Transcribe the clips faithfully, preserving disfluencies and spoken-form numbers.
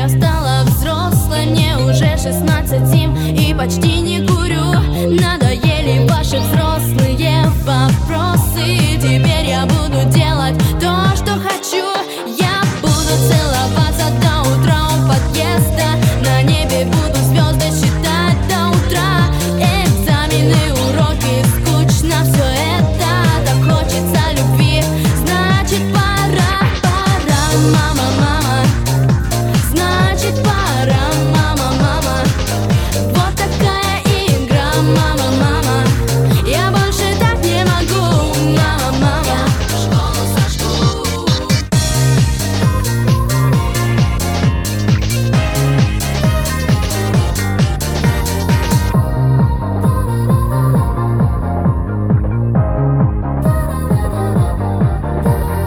я стала взрослой, мне уже шестнадцать зим и почти не курю. Надоели ваши взрослые вопросы, теперь я буду делать то, что хочу. Я буду целоваться до утра у подъезда, на небе буду звезды считать до утра. Экзамены, уроки, скучно все это, так хочется любви, значит пора, пора, мама, мама, значит пора, мама, мама. Вот такая игра, мама, мама, я больше так не могу, мама, мама. Школу сожгу.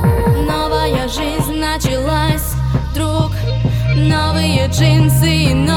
Новая жизнь началась, вдруг новые джинсы и новые